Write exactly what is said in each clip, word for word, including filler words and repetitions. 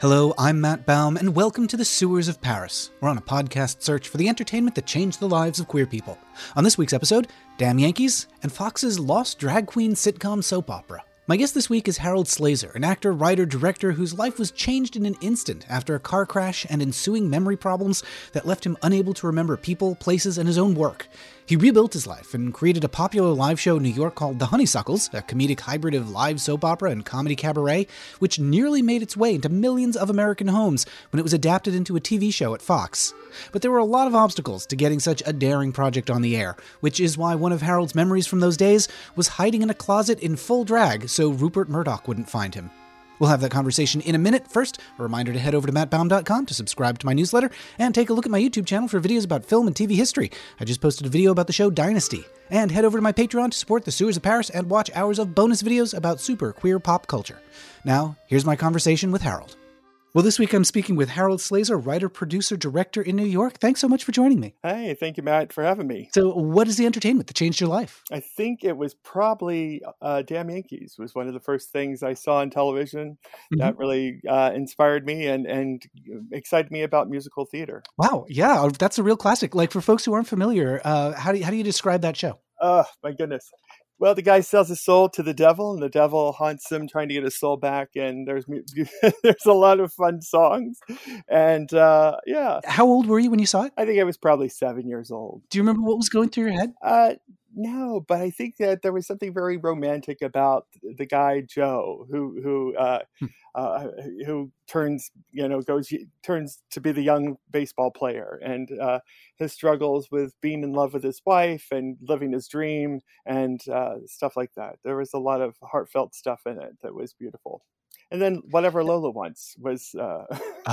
Hello, I'm Matt Baum, and welcome to the Sewers of Paris. We're on a podcast search for the entertainment that changed the lives of queer people. On this week's episode, Damn Yankees and Fox's lost drag queen sitcom soap opera. My guest this week is Harold Slazer, an actor, writer, director whose life was changed in an instant after a car crash and ensuing memory problems that left him unable to remember people, places, and his own work. He rebuilt his life and created a popular live show in New York called The Honeysuckles, a comedic hybrid of live soap opera and comedy cabaret, which nearly made its way into millions of American homes when it was adapted into a T V show at Fox. But there were a lot of obstacles to getting such a daring project on the air, which is why one of Harold's memories from those days was hiding in a closet in full drag so Rupert Murdoch wouldn't find him. We'll have that conversation in a minute. First, a reminder to head over to matt baum dot com to subscribe to my newsletter and take a look at my YouTube channel for videos about film and T V history. I just posted a video about the show Dynasty. And head over to my Patreon to support the Sewers of Paris and watch hours of bonus videos about super queer pop culture. Now, here's my conversation with Harold. Well, this week I'm speaking with Harold Slazer, writer, producer, director in New York. Thanks so much for joining me. Hey, thank you, Matt, for having me. So what is the entertainment that changed your life? I think it was probably uh, Damn Yankees was one of the first things I saw on television mm-hmm. that really uh, inspired me and, and excited me about musical theater. Wow. Yeah, that's a real classic. Like for folks who aren't familiar, uh, how do you, how do you describe that show? Oh, my goodness. Well, the guy sells his soul to the devil, and the devil haunts him, trying to get his soul back. And there's there's a lot of fun songs, and uh, yeah. How old were you when you saw it? I think I was probably seven years old. Do you remember what was going through your head? Uh, no, but I think that there was something very romantic about the guy Joe, who who uh, hmm. uh, who turns you know goes turns to be the young baseball player, and uh, his struggles with being in love with his wife and living his dream and uh, stuff like that. There was a lot of heartfelt stuff in it that was beautiful. And then Whatever Lola Wants was. Uh...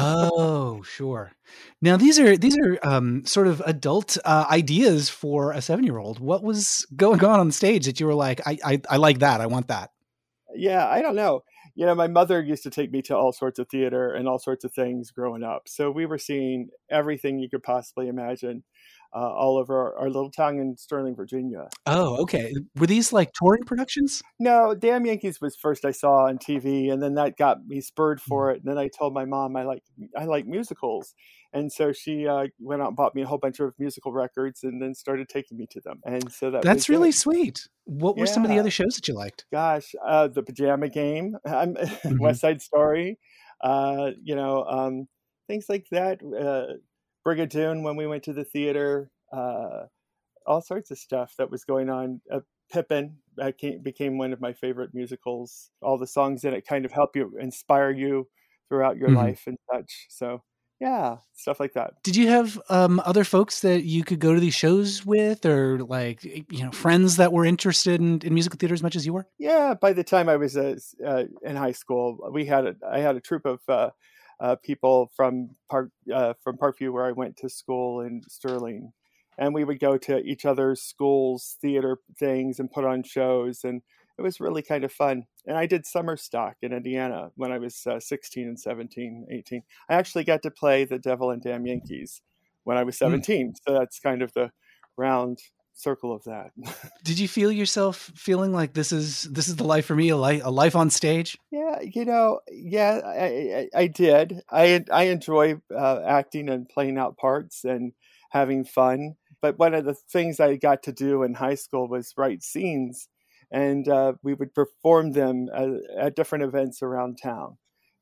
oh, sure. Now these are these are um, sort of adult uh, ideas for a seven-year-old. What was going on on stage that you were like, I, I I like that, I want that? Yeah, I don't know. You know, my mother used to take me to all sorts of theater and all sorts of things growing up. So we were seeing everything you could possibly imagine uh, all over our, our little town in Sterling, Virginia. Oh, okay. Were these like touring productions? No, Damn Yankees was first I saw on T V, and then that got me spurred for it. And then I told my mom I like I like musicals. And so she uh, went out and bought me a whole bunch of musical records and then started taking me to them. And so that That's was really it. Sweet. What were yeah. some of the other shows that you liked? Gosh, uh, The Pajama Game, mm-hmm. West Side Story, uh, you know, um, things like that. Uh, Brigadoon when we went to the theater, uh, all sorts of stuff that was going on. Uh, Pippin uh, came, became one of my favorite musicals. All the songs in it kind of help you, inspire you throughout your mm-hmm. life and such. So. Yeah, stuff like that. Did you have um, other folks that you could go to these shows with, or like, you know, friends that were interested in, in musical theater as much as you were? Yeah, by the time I was uh, uh, in high school, we had a, I had a troupe of uh, uh, people from Park uh, from Parkview, where I went to school in Sterling, and we would go to each other's schools' theater things and put on shows, and it was really kind of fun. And I did summer stock in Indiana when I was uh, sixteen and seventeen, eighteen. I actually got to play the Devil and Damn Yankees when I was seventeen. Mm. So that's kind of the round circle of that. Did you feel yourself feeling like this is this is the life for me, a life, a life on stage? Yeah, you know, yeah, I, I, I did. I I enjoy uh, acting and playing out parts and having fun. But one of the things I got to do in high school was write scenes. And uh, we would perform them at, at different events around town.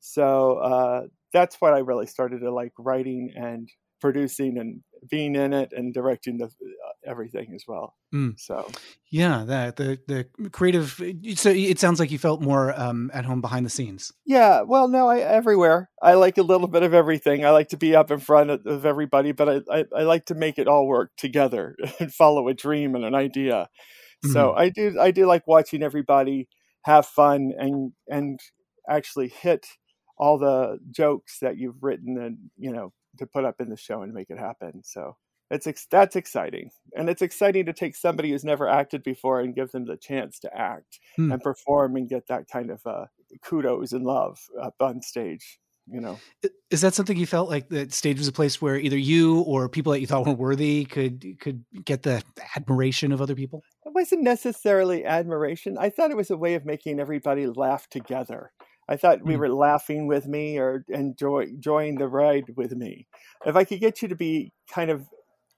So uh, that's what I really started to like, writing and producing and being in it and directing the uh, everything as well. Mm. So yeah, that the the creative. So it sounds like you felt more um, at home behind the scenes. Yeah, well, no, I everywhere. I like a little bit of everything. I like to be up in front of, of everybody, but I, I I like to make it all work together and follow a dream and an idea. So mm-hmm. I do I do like watching everybody have fun and and actually hit all the jokes that you've written and, you know, to put up in the show and make it happen. So it's ex- that's exciting. And it's exciting to take somebody who's never acted before and give them the chance to act mm. and perform and get that kind of uh, kudos and love up on stage. You know, is that something you felt like that stage was a place where either you or people that you thought were worthy could could get the admiration of other people? It wasn't necessarily admiration. I thought it was a way of making everybody laugh together. I thought we Mm. were laughing with me or enjoy, enjoying the ride with me. If I could get you to be kind of,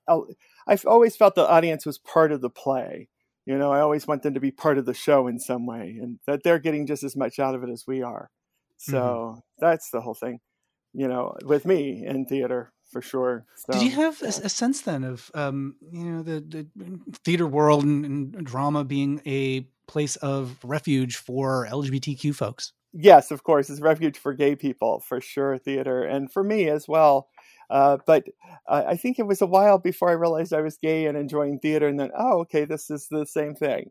I've always felt the audience was part of the play. You know, I always want them to be part of the show in some way, and that they're getting just as much out of it as we are. So Mm-hmm. that's the whole thing, you know, with me in theater for sure. So, Did you have a, yeah. a sense then of, um, you know, the, the theater world and, and drama being a place of refuge for L G B T Q folks? Yes, of course, it's refuge for gay people for sure, theater, and for me as well. Uh, but uh, I think it was a while before I realized I was gay and enjoying theater, and then, oh, okay, this is the same thing.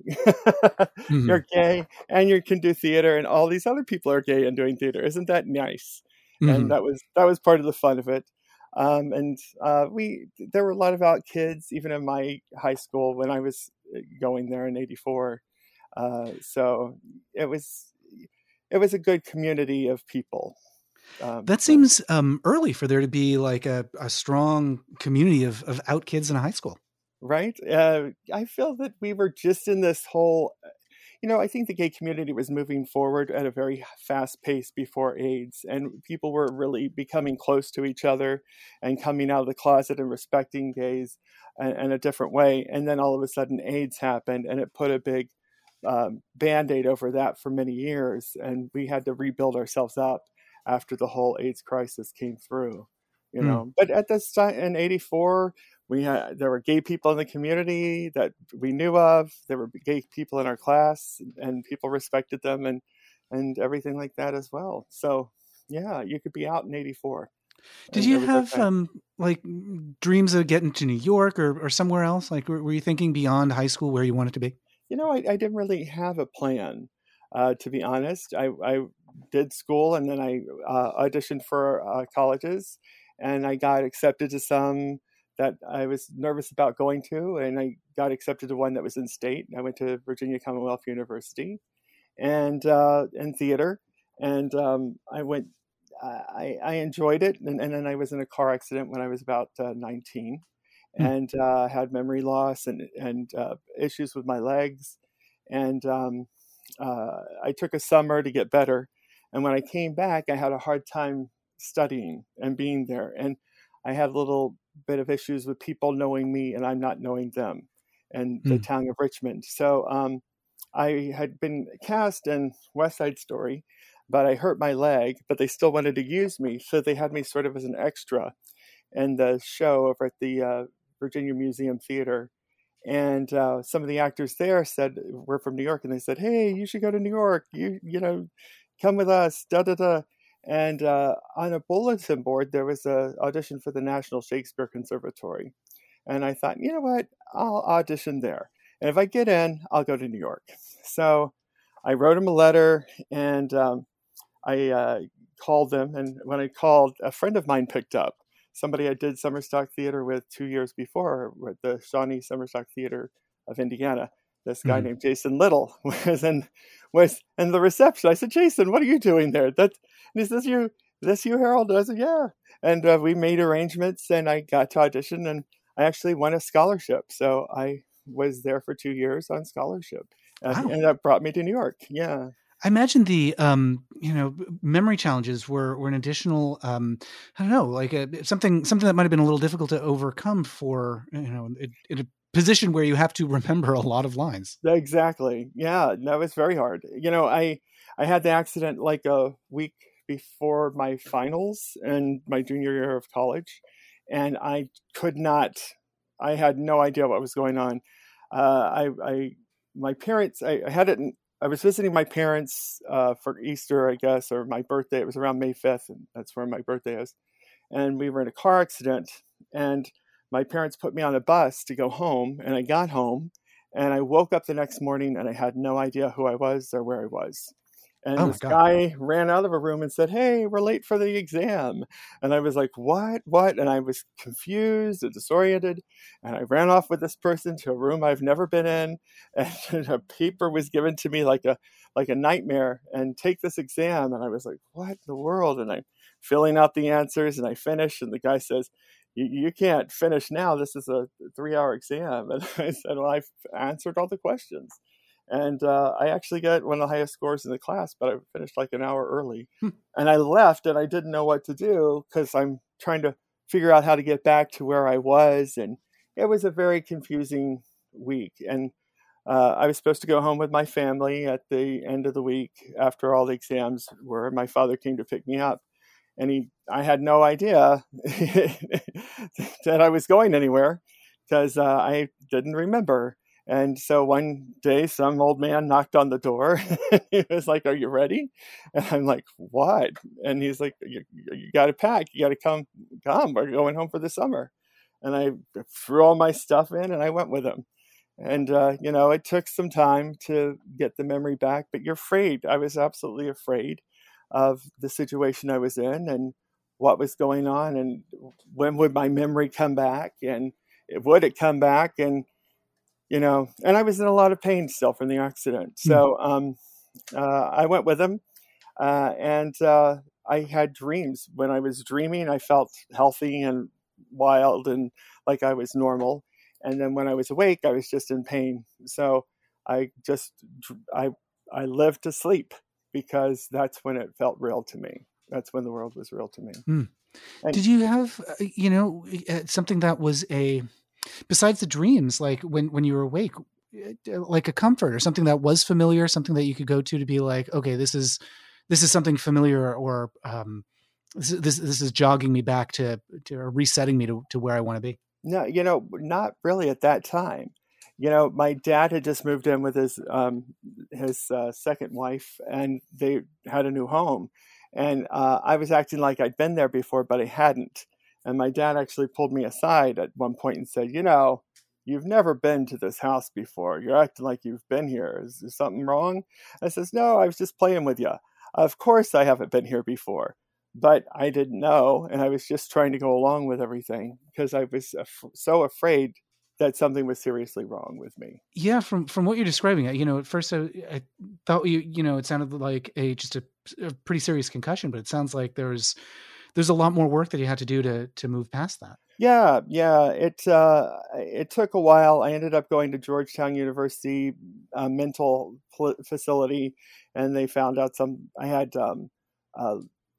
Mm-hmm. You're gay and you can do theater, and all these other people are gay and doing theater. Isn't that nice? Mm-hmm. And that was that was part of the fun of it. Um, and uh, we there were a lot of out kids, even in my high school when I was going there in eighty-four. Uh, so it was it was a good community of people. Um, That so. seems um, early for there to be like a, a strong community of, of out kids in a high school. Right. Uh, I feel that we were just in this whole, you know, I think the gay community was moving forward at a very fast pace before AIDS, and people were really becoming close to each other and coming out of the closet and respecting gays in, in a different way. And then all of a sudden AIDS happened, and it put a big um, Band-Aid over that for many years. And we had to rebuild ourselves up after the whole AIDS crisis came through, you know. Mm. But at this time in eighty-four, we had there were gay people in the community that we knew of. There were gay people in our class, and people respected them, and and everything like that as well. So yeah, you could be out in eighty-four. Did you have okay. um, like dreams of getting to New York or, or somewhere else? Like, were, were you thinking beyond high school where you wanted to be? You know, I, I didn't really have a plan, uh, to be honest. I, I did school, and then I uh, auditioned for uh, colleges, and I got accepted to some that I was nervous about going to, and I got accepted to one that was in state. I went to Virginia Commonwealth University, and uh, in theater, and um, I went. I, I enjoyed it, and, and then I was in a car accident when I was about uh, nineteen. And uh, had memory loss and and uh, issues with my legs, and um, uh, I took a summer to get better. And when I came back, I had a hard time studying and being there, and I had a little bit of issues with people knowing me and I'm not knowing them, and the mm. town of Richmond. So um, I had been cast in West Side Story, but I hurt my leg, but they still wanted to use me, so they had me sort of as an extra in the show over at the uh, Virginia Museum Theater. And uh, some of the actors there said, we're from New York. And they said, hey, you should go to New York. You, you know, come with us, da, da, da. And uh, on a bulletin board, there was an audition for the National Shakespeare Conservatory. And I thought, you know what, I'll audition there. And if I get in, I'll go to New York. So I wrote them a letter, and um, I uh, called them. And when I called, a friend of mine picked up. Somebody I did summer stock theater with two years before, with the Shawnee Summer Stock Theater of Indiana. This guy mm-hmm. named Jason Little was in was in the reception. I said, Jason, what are you doing there? That and he says, you this you, Harold? And I said, yeah. And uh, we made arrangements, and I got to audition, and I actually won a scholarship. So I was there for two years on scholarship, uh, wow. and that brought me to New York. Yeah. I imagine the, um, you know, memory challenges were, were an additional, um, I don't know, like a, something, something that might've been a little difficult to overcome for, you know, in, in a position where you have to remember a lot of lines. Exactly. Yeah, that was very hard. You know, I, I had the accident like a week before my finals and my junior year of college, and I could not, I had no idea what was going on. Uh, I, I, my parents, I, I had it in, I was visiting my parents uh, for Easter, I guess, or my birthday. It was around May fifth, and that's where my birthday is. And we were in a car accident, and my parents put me on a bus to go home, and I got home, and I woke up the next morning, and I had no idea who I was or where I was. And oh this guy ran out of a room and said, hey, we're late for the exam. And I was like, what, what? And I was confused and disoriented. And I ran off with this person to a room I've never been in. And a paper was given to me like a like a nightmare, and take this exam. And I was like, what in the world? And I'm filling out the answers, and I finish. And the guy says, you, you can't finish now. This is a three-hour exam. And I said, well, I've answered all the questions. And uh, I actually got one of the highest scores in the class, but I finished like an hour early. Hmm. And I left and I didn't know what to do because I'm trying to figure out how to get back to where I was. And it was a very confusing week. And uh, I was supposed to go home with my family at the end of the week after all the exams were. My father came to pick me up. And he, I had no idea that I was going anywhere because uh, I didn't remember. And so one day, some old man knocked on the door. He was like, "Are you ready?" And I'm like, "What?" And he's like, "You, you got to pack. You got to come. Come. We're going home for the summer." And I threw all my stuff in, and I went with him. And uh, you know, it took some time to get the memory back. But you're afraid. I was absolutely afraid of the situation I was in and what was going on, and when would my memory come back, and would it come back, and you know, and I was in a lot of pain still from the accident. So um, uh, I went with him, uh, and uh, I had dreams. When I was dreaming, I felt healthy and wild and like I was normal. And then when I was awake, I was just in pain. So I just, I, I lived to sleep because that's when it felt real to me. That's when the world was real to me. Mm. And, Did you have, uh, you know, uh, something that was a, besides the dreams, like when, when you were awake, like a comfort or something that was familiar, something that you could go to to be like, okay, this is, this is something familiar, or um, this, this, this is jogging me back to, to or resetting me to, to where I want to be? No, you know, not really at that time. You know, my dad had just moved in with his, um, his uh, second wife, and they had a new home. And uh, I was acting like I'd been there before, but I hadn't. And my dad actually pulled me aside at one point and said, "You know, you've never been to this house before. You're acting like you've been here. Is there something wrong?" I says, "No, I was just playing with you. Of course I haven't been here before." But I didn't know. And I was just trying to go along with everything because I was af- so afraid that something was seriously wrong with me. Yeah. From, from what you're describing, you know, at first I, I thought you, you know, it sounded like a, just a, a pretty serious concussion, but it sounds like there's, there's a lot more work that you had to do to, to move past that. Yeah, yeah. It uh, it took a while. I ended up going to Georgetown University uh, mental pl- facility, and they found out some. I had um, uh,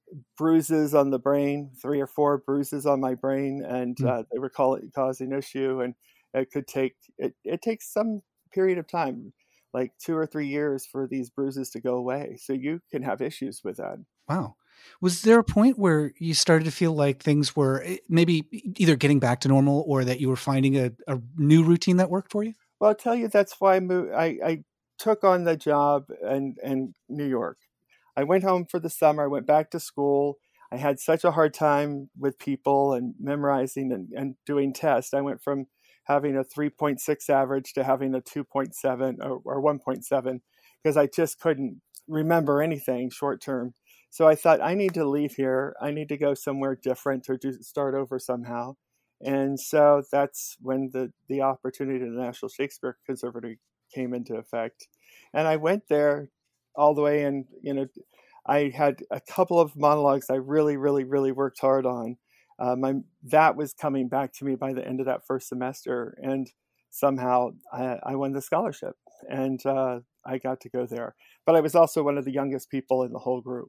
bruises on the brain, three or four bruises on my brain, and Mm. uh, they were call- causing issue. And it could take it. It takes some period of time, like two or three years, for these bruises to go away. So you can have issues with that. Wow. Was there a point where you started to feel like things were maybe either getting back to normal or that you were finding a, a new routine that worked for you? Well, I'll tell you, that's why I moved. I, I took on the job in, in New York. I went home for the summer. I went back to school. I had such a hard time with people and memorizing and, and doing tests. I went from having a three point six average to having a two point seven or, or one point seven because I just couldn't remember anything short term. So I thought, I need to leave here. I need to go somewhere different or do, start over somehow. And so that's when the, the opportunity to the National Shakespeare Conservatory came into effect. And I went there all the way, and, you know, I had a couple of monologues I really, really, really worked hard on. Uh, my, that was coming back to me by the end of that first semester. And somehow I, I won the scholarship, and uh, I got to go there. But I was also one of the youngest people in the whole group.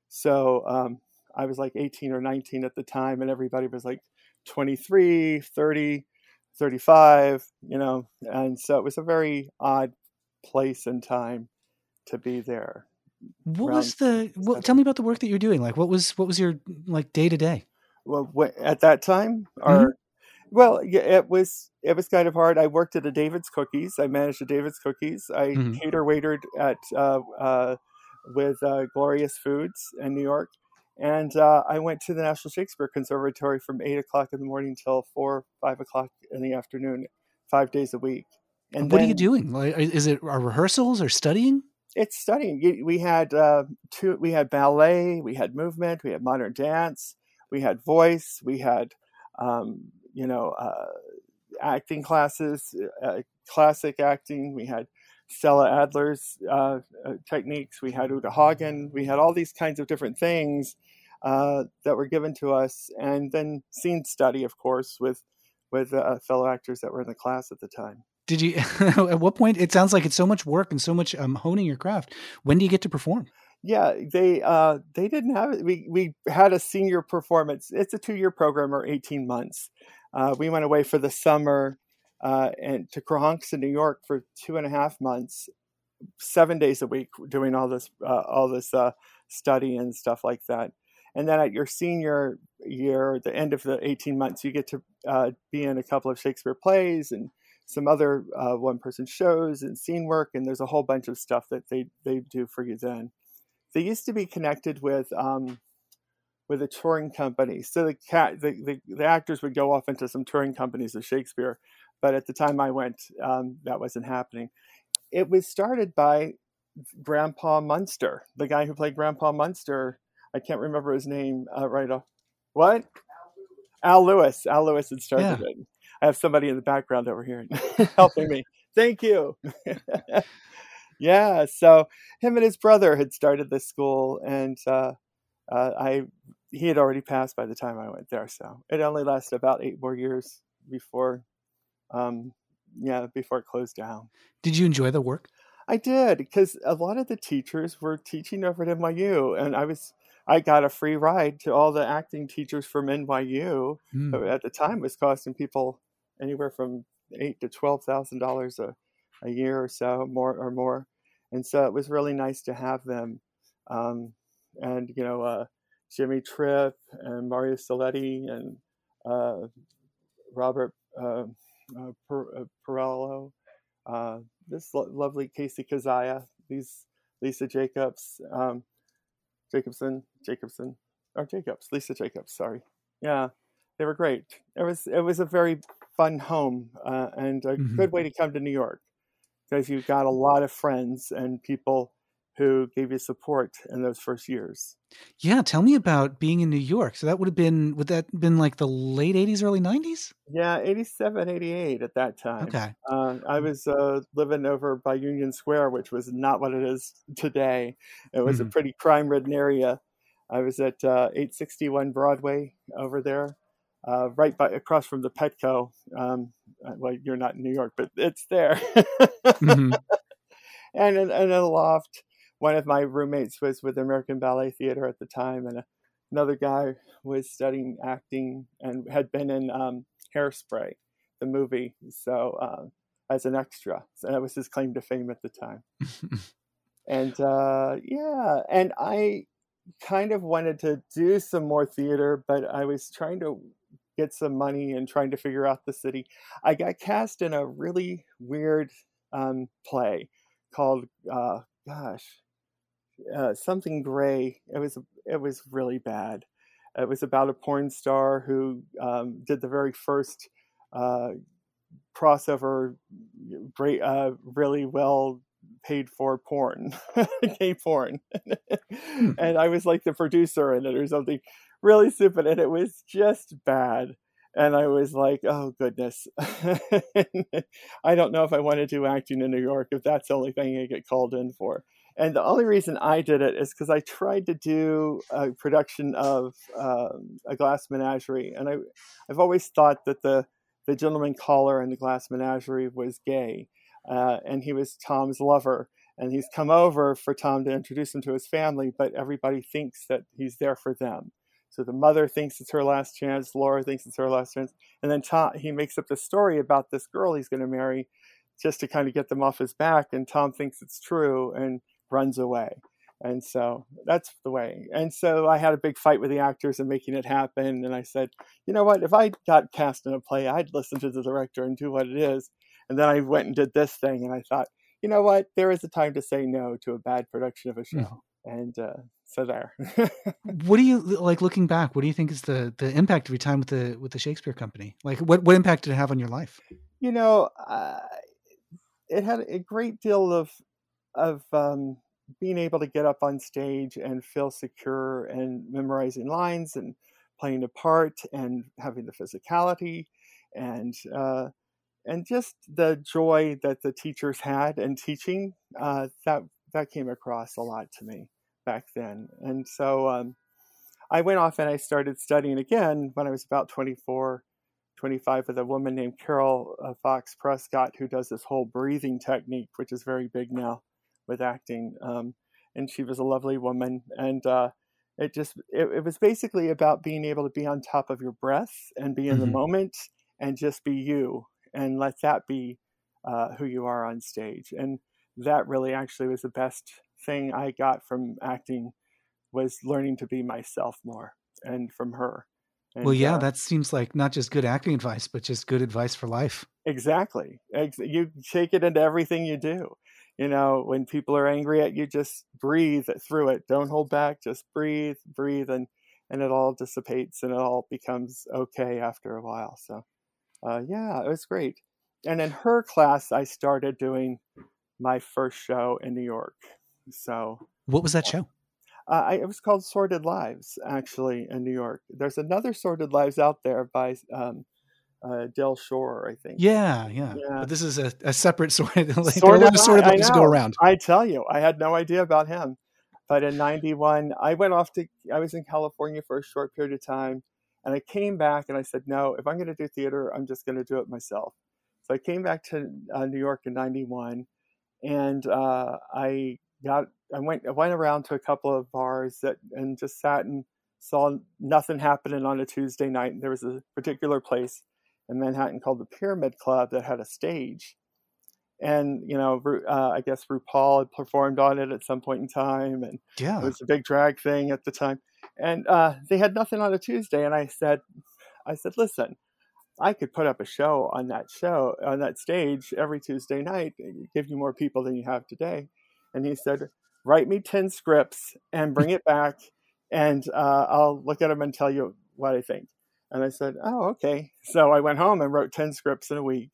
So um, I was like eighteen or nineteen at the time, and everybody was like twenty-three, thirty, thirty-five, you know. And so it was a very odd place and time to be there. What was the, what, tell me about the work that you're doing. Like, what was, what was your like day to day? Well, wh- at that time, or Mhm. well, yeah, it was it was kind of hard. I worked at a David's Cookies. I managed a David's Cookies. I Mhm. cater waitered at uh, uh, with uh, Glorious Foods in New York, and uh, I went to the National Shakespeare Conservatory from eight o'clock in the morning till four, five o'clock in the afternoon, five days a week. And What are you then doing? Like, is it our rehearsals or studying? it's studying. You- We had uh, two. We had ballet. We had movement. We had modern dance. We had voice. We had, um, you know, uh, acting classes, uh, classic acting. We had Stella Adler's uh, uh, techniques. We had Uta Hagen. We had all these kinds of different things uh, that were given to us, and then scene study, of course, with with uh, fellow actors that were in the class at the time. Did you, at what point, it sounds like it's so much work and so much um, honing your craft. When do you get to perform? Yeah, they uh, they didn't have it. We, we had a senior performance. It's a two-year program or eighteen months. Uh, we went away for the summer uh, and to Crohanks in New York for two and a half months, seven days a week, doing all this uh, all this uh, study and stuff like that. And then at your senior year, the end of the eighteen months, you get to uh, be in a couple of Shakespeare plays and some other uh, one-person shows and scene work. And there's a whole bunch of stuff that they, they do for you then. They used to be connected with um, with a touring company. So the, cat, the, the the actors would go off into some touring companies of Shakespeare. But at the time I went, um, that wasn't happening. It was started by Grandpa Munster, the guy who played Grandpa Munster. I can't remember his name uh, right off. What? Al Lewis. Al Lewis had started yeah. it. I have somebody in the background over here helping me. Thank you. Yeah. So him and his brother had started this school, and uh, uh, I he had already passed by the time I went there. So it only lasted about eight more years before, um, yeah, before it closed down. Did you enjoy the work? I did, because a lot of the teachers were teaching over at N Y U, and I was I got a free ride to all the acting teachers from N Y U. Mm. At the time, it was costing people anywhere from eight to twelve thousand dollars a a year or so, more or more, and so it was really nice to have them. Um, and you know, uh, Jimmy Tripp and Mario Saletti and uh, Robert uh, uh, per- uh, Perello. Uh, this lo- lovely Casey Kazaya, these Lisa Jacobs, um, Jacobson, Jacobson, or Jacobs, Lisa Jacobs. Sorry, yeah, they were great. It was it was a very fun home uh, and a mm-hmm. good way to come to New York, because you got a lot of friends and people who gave you support in those first years. Yeah, tell me about being in New York. So that would have been, would that been like the late eighties, early nineties? Yeah, eighty-seven, eighty-eight at that time. Okay. Uh, I was uh, living over by Union Square, which was not what it is today. It was mm-hmm. a pretty crime-ridden area. I was at uh, eight sixty-one Broadway over there, uh, right by across from the Petco. Um, well, you're not in New York, but it's there. mm-hmm. And in, in a loft. One of my roommates was with the American Ballet Theater at the time, and another guy was studying acting and had been in um, Hairspray, the movie, so uh, as an extra. So that was his claim to fame at the time. and uh, yeah, and I kind of wanted to do some more theater, but I was trying to get some money and trying to figure out the city. I got cast in a really weird um, play called, uh, gosh, Uh, something gray. It was it was really bad. It was about a porn star who um, did the very first uh, crossover, great, uh, really well paid for porn, gay porn, and I was like the producer in it or something really stupid, and it was just bad. And I was like, oh goodness, I don't know if I want to do acting in New York if that's the only thing I get called in for. And the only reason I did it is because I tried to do a production of um, A Glass Menagerie. And I, I've always thought that the, the gentleman caller in The Glass Menagerie was gay. Uh, and he was Tom's lover. And he's come over for Tom to introduce him to his family, but everybody thinks that he's there for them. So the mother thinks it's her last chance. Laura thinks it's her last chance. And then Tom, he makes up the story about this girl he's going to marry just to kind of get them off his back. And Tom thinks it's true and runs away. And so that's the way. And so I had a big fight with the actors and making it happen. And I said, you know what, if I got cast in a play, I'd listen to the director and do what it is. And then I went and did this thing. And I thought, you know what, there is a time to say no to a bad production of a show. Mm-hmm. And uh, so there. What do you like looking back? What do you think is the, the impact of your time with the, with the Shakespeare Company? Like what, what impact did it have on your life? You know, uh, it had a great deal of, of um, being able to get up on stage and feel secure and memorizing lines and playing a part and having the physicality and uh, and just the joy that the teachers had in teaching. Uh, that that came across a lot to me back then. And so um, I went off and I started studying again when I was about twenty-four, twenty-five with a woman named Carol uh, Fox Prescott, who does this whole breathing technique, which is very big now with acting. Um, and she was a lovely woman. And uh, it just, it, it was basically about being able to be on top of your breath and be in mm-hmm. the moment and just be you and let that be uh, who you are on stage. And that really actually was the best thing I got from acting, was learning to be myself more, and from her. And, well, yeah, uh, that seems like not just good acting advice, but just good advice for life. Exactly. You take it into everything you do. You know, when people are angry at you, just breathe through it. Don't hold back. Just breathe, breathe, and and it all dissipates and it all becomes okay after a while. So, uh, yeah, it was great. And in her class, I started doing my first show in New York. So, what was that show? Uh, I, it was called Sordid Lives, actually, in New York. There's another Sordid Lives out there by um, uh, Del Shore, I think. Yeah, yeah, yeah. But this is a, a separate sort of, like, Sordid there are a lot of Sordid Lives to go around. I tell you, I had no idea about him. But in ninety-one, I went off to, I was in California for a short period of time. And I came back and I said, no, if I'm going to do theater, I'm just going to do it myself. So I came back to uh, New York in ninety-one. And uh, I got, I went, I went around to a couple of bars that, and just sat and saw nothing happening on a Tuesday night. And there was a particular place in Manhattan called the Pyramid Club that had a stage. And, you know, uh, I guess RuPaul had performed on it at some point in time. And yeah. It was a big drag thing at the time. And uh, they had nothing on a Tuesday. And I said, I said, listen, I could put up a show on that show, on that stage every Tuesday night, give you more people than you have today. And he said, write me ten scripts and bring it back, and uh, I'll look at them and tell you what I think. And I said, oh, okay. So I went home and wrote ten scripts in a week.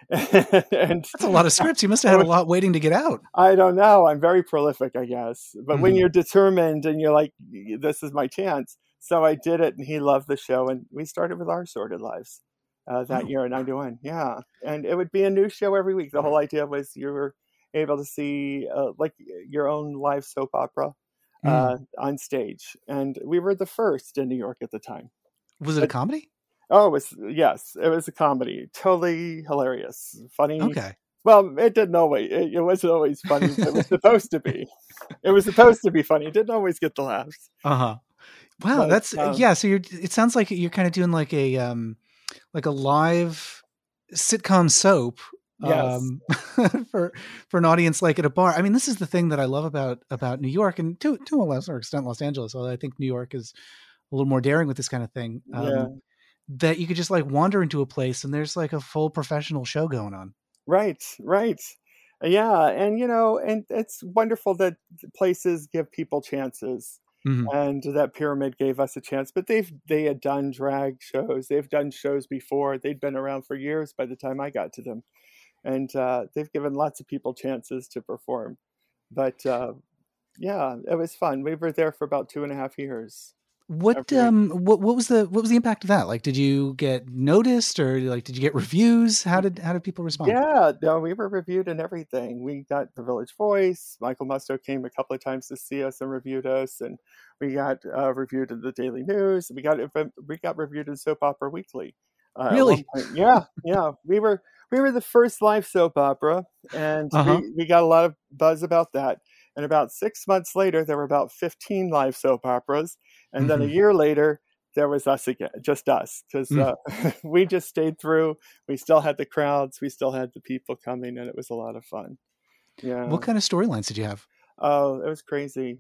And that's a lot of scripts. You must have had a lot waiting to get out. I don't know. I'm very prolific, I guess. But mm-hmm. when you're determined and you're like, this is my chance. So I did it, and he loved the show. And we started with Our Sordid Lives. Uh, that oh. year in ninety-one. Yeah. And it would be a new show every week. The whole idea was you were able to see uh, like your own live soap opera uh, mm. on stage. And we were the first in New York at the time. Was it but, a comedy? Oh, it was, yes, it was a comedy. Totally hilarious. Funny. Okay. Well, it didn't always, it, it wasn't always funny. It was supposed to be. It was supposed to be funny. It didn't always get the laughs. Uh-huh. Wow. But, that's, um, yeah. So you're, it sounds like you're kind of doing like a, um, like a live sitcom soap yes. um, for for an audience like at a bar. I mean, this is the thing that I love about about New York, and to to a lesser extent Los Angeles, although I think New York is a little more daring with this kind of thing. Um, yeah. That you could just like wander into a place and there's like a full professional show going on. Right, right. Yeah, and you know, and it's wonderful that places give people chances. Mm-hmm. And that Pyramid gave us a chance, but they've they had done drag shows. They've done shows before. They'd been around for years by the time I got to them, and uh, they've given lots of people chances to perform. But uh, yeah, it was fun. We were there for about two and a half years. What um what what was the what was the impact of that? Like, did you get noticed, or like did you get reviews? How did how did people respond? Yeah, no, we were reviewed and everything. We got the Village Voice. Michael Musto came a couple of times to see us and reviewed us, and we got uh, reviewed in the Daily News. We got we got reviewed in Soap Opera Weekly. Uh, really? Yeah, yeah. We were we were the first live soap opera, and uh-huh. we, we got a lot of buzz about that. And about six months later, there were about fifteen live soap operas. And then mm-hmm. a year later, there was us again, just us, because mm. uh, we just stayed through. We still had the crowds. We still had the people coming, and it was a lot of fun. Yeah. What kind of storylines did you have? Oh, it was crazy.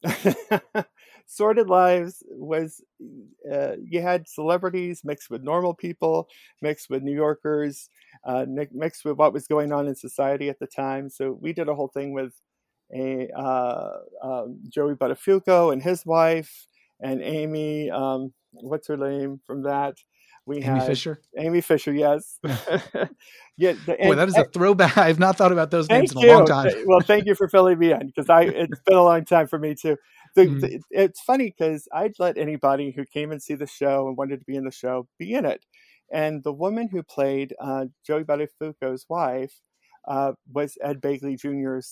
Sordid Lives was, uh, you had celebrities mixed with normal people, mixed with New Yorkers, uh, mixed with what was going on in society at the time. So we did a whole thing with a uh, um, Joey Buttafuoco and his wife, and Amy, um, what's her name from that? We Amy had Fisher. Amy Fisher, yes. yeah, the, Boy, and, that is a throwback. I've not thought about those names in a you. long time. Well, thank you for filling me in, because I it's been a long time for me too. The, mm-hmm. the, it's funny because I'd let anybody who came and see the show and wanted to be in the show be in it. And the woman who played uh, Joey Buttafuoco's wife uh, was Ed Begley Junior's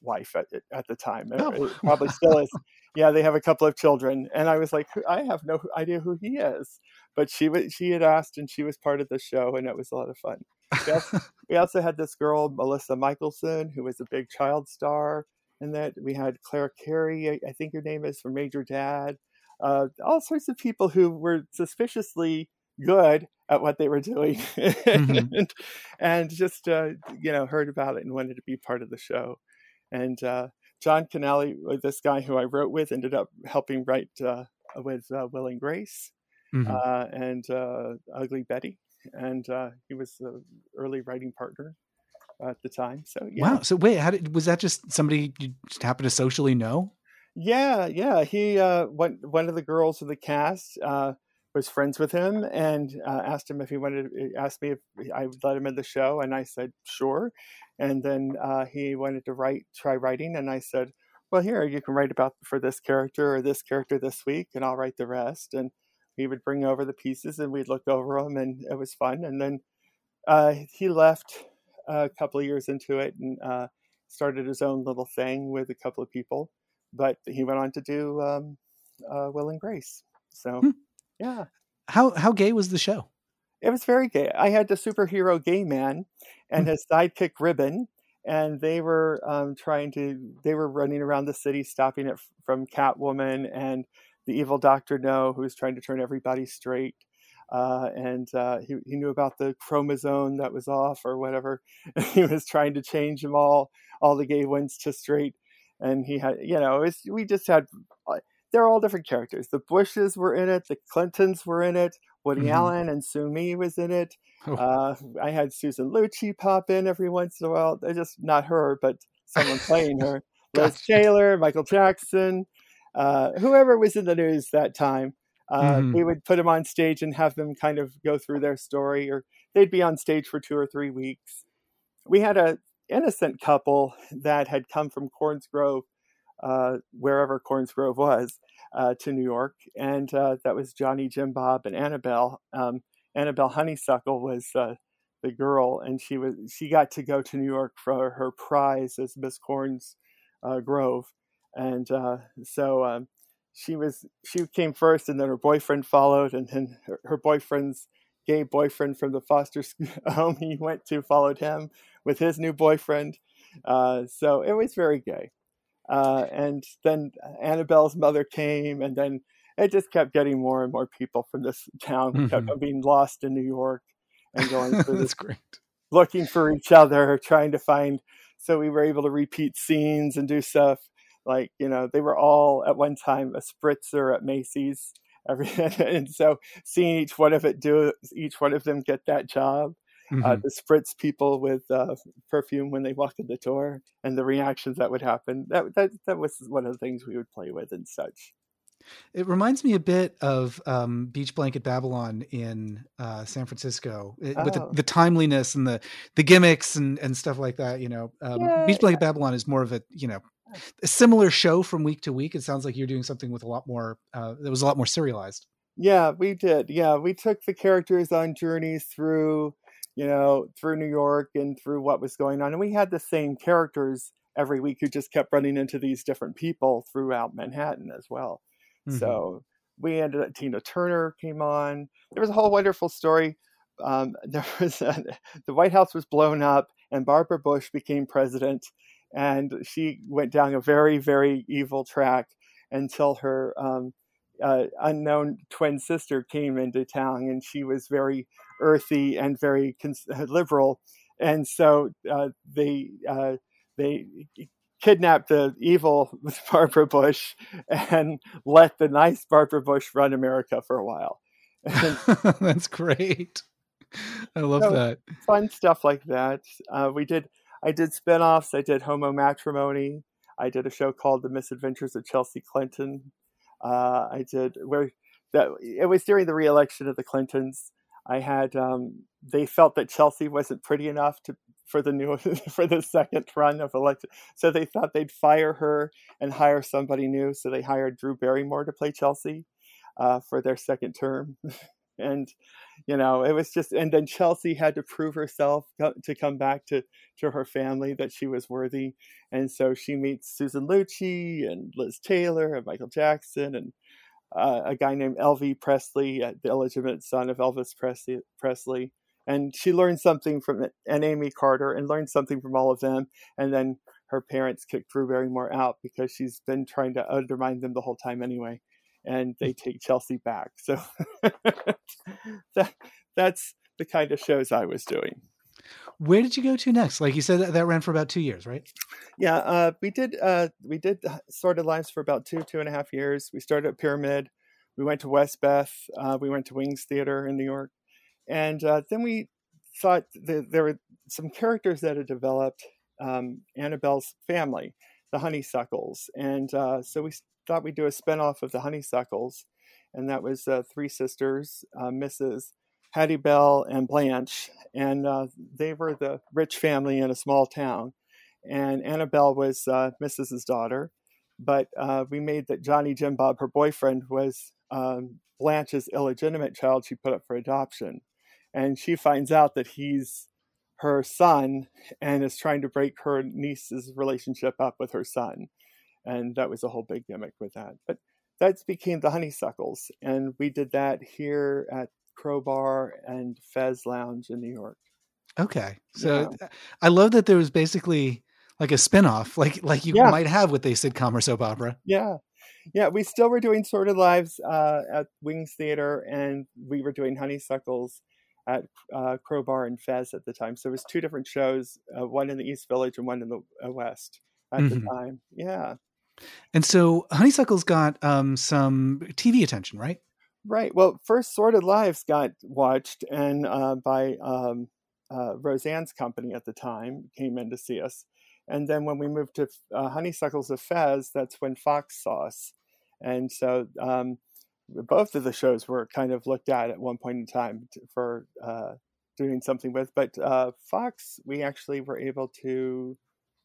wife at at the time. Oh. It probably still is. Yeah, they have a couple of children, and I was like, I have no idea who he is. But she was she had asked, and she was part of the show, and it was a lot of fun. We also, we also had this girl, Melissa Michelson, who was a big child star. And that we had Claire Carey, I, I think her name is, from Major Dad. Uh, all sorts of people who were suspiciously good at what they were doing, mm-hmm. and, and just uh, you know heard about it and wanted to be part of the show. And uh, John Canale, this guy who I wrote with, ended up helping write uh, with uh, Will and Grace, mm-hmm. uh, and uh, Ugly Betty, and uh, he was the early writing partner at the time. So yeah. Wow. So wait, how did, was that just somebody you just happened to socially know? Yeah, yeah. He uh, one one of the girls in the cast uh, was friends with him and uh, asked him if he wanted. Asked me if I would let him in the show, and I said sure. And then uh, he wanted to write, try writing, and I said, well, here you can write about for this character or this character this week, and I'll write the rest. And he would bring over the pieces, and we'd look over them, and it was fun. And then uh, he left a couple of years into it and uh, started his own little thing with a couple of people, but he went on to do um, uh, Will and Grace. So, hmm. yeah. How how gay was the show? It was very gay. I had the superhero gay man and hmm. his sidekick Ribbon, and they were um, trying to. They were running around the city, stopping it from Catwoman and the evil Doctor No, who's trying to turn everybody straight. Uh, and uh, he, he knew about the chromosome that was off or whatever. He was trying to change them all, all the gay ones to straight. And he had, you know, it's, we just had, they're all different characters. The Bushes were in it. The Clintons were in it. Woody mm-hmm. Allen and Sue Me was in it. Oh. Uh, I had Susan Lucci pop in every once in a while. They're just not her, but someone playing her. Liz Taylor, Michael Jackson, uh, whoever was in the news that time. Uh, mm-hmm. We would put them on stage and have them kind of go through their story, or they'd be on stage for two or three weeks. We had a innocent couple that had come from Corns Grove, uh, wherever Corns Grove was, uh, to New York. And uh, that was Johnny, Jim Bob, and Annabelle. Um, Annabelle Honeysuckle was uh, the girl, and she was she got to go to New York for her prize as Miss Corns uh, Grove. And uh, so... Um, She was. She came first, and then her boyfriend followed, and then her, her boyfriend's gay boyfriend from the foster home he went to followed him with his new boyfriend. Uh, so it was very gay. Uh, and then Annabelle's mother came, and then it just kept getting more and more people from this town. Mm-hmm. Kept being lost in New York and going through That's this, great. Looking for each other, trying to find. So we were able to repeat scenes and do stuff. Like, you know, they were all at one time a spritzer at Macy's. Every, and so seeing each one of it do, each one of them get that job, mm-hmm. uh, to spritz people with uh, perfume when they walk in the door, and the reactions that would happen. That, that, that was one of the things we would play with and such. It reminds me a bit of um, Beach Blanket Babylon in uh, San Francisco, it, oh. with the, the timeliness and the, the gimmicks and, and stuff like that. You know, um, yeah, Beach Blanket yeah. Babylon is more of a, you know, a similar show from week to week. It sounds like you're doing something with a lot more, uh, that was a lot more serialized. Yeah, we did. Yeah, we took the characters on journeys through, you know, through New York and through what was going on. And we had the same characters every week who just kept running into these different people throughout Manhattan as well. Mm-hmm. So we ended up, Tina Turner came on. There was a whole wonderful story. Um, there was a, the White House was blown up, and Barbara Bush became president. And she went down a very, very evil track until her um, uh, unknown twin sister came into town, and she was very earthy and very cons- liberal. And so uh, they uh, they kidnapped the evil Barbara Bush and let the nice Barbara Bush run America for a while. That's great. I love so, that. Fun stuff like that. Uh, we did. I did spinoffs. I did Homo Matrimony. I did a show called The Misadventures of Chelsea Clinton. Uh, I did where that it was during the re-election of the Clintons. I had um, they felt that Chelsea wasn't pretty enough to for the new for the second run of election, so they thought they'd fire her and hire somebody new. So they hired Drew Barrymore to play Chelsea uh, for their second term. And, you know, it was just, and then Chelsea had to prove herself to come back to, to her family that she was worthy. And so she meets Susan Lucci and Liz Taylor and Michael Jackson and uh, a guy named Elvis Presley, uh, the illegitimate son of Elvis Presley, Presley. And she learned something from it, and Amy Carter, and learned something from all of them. And then her parents kicked Drew Barrymore out because she's been trying to undermine them the whole time anyway. And they take Chelsea back. So that, that's the kind of shows I was doing. Where did you go to next? Like you said, that, that ran for about two years, right? Yeah, uh, we did. Uh, we did Sordid Lives for about two, two and a half years. We started at Pyramid. We went to Westbeth. Uh, we went to Wings Theater in New York. And uh, then we thought that there were some characters that had developed. Um, Annabelle's family, the Honeysuckles. And uh, so we thought we'd do a spinoff of the Honeysuckles. And that was uh, three sisters, uh, Missus Hattie Bell and Blanche. And uh, they were the rich family in a small town. And Annabelle was uh, Missus's daughter. But uh, we made that Johnny Jim Bob, her boyfriend, was um, Blanche's illegitimate child she put up for adoption. And she finds out that he's her son and is trying to break her niece's relationship up with her son. And that was a whole big gimmick with that. But that became the Honeysuckles. And we did that here at Crowbar and Fez Lounge in New York. Okay. So yeah. I love that there was basically like a spinoff, like like you yeah. might have with a sitcom or soap opera. Yeah. Yeah. We still were doing Sordid Lives uh, at Wings Theater, and we were doing Honeysuckles at uh, Crowbar and Fez at the time. So it was two different shows, uh, one in the East Village and one in the uh, West at mm-hmm. the time. Yeah. And so Honeysuckles got um, some T V attention, right? Right. Well, first Sordid Lives got watched, and uh, by um, uh, Roseanne's company at the time came in to see us. And then when we moved to uh, Honeysuckles of Fez, that's when Fox saw us. And so um, both of the shows were kind of looked at at one point in time to, for uh, doing something with. But uh, Fox, we actually were able to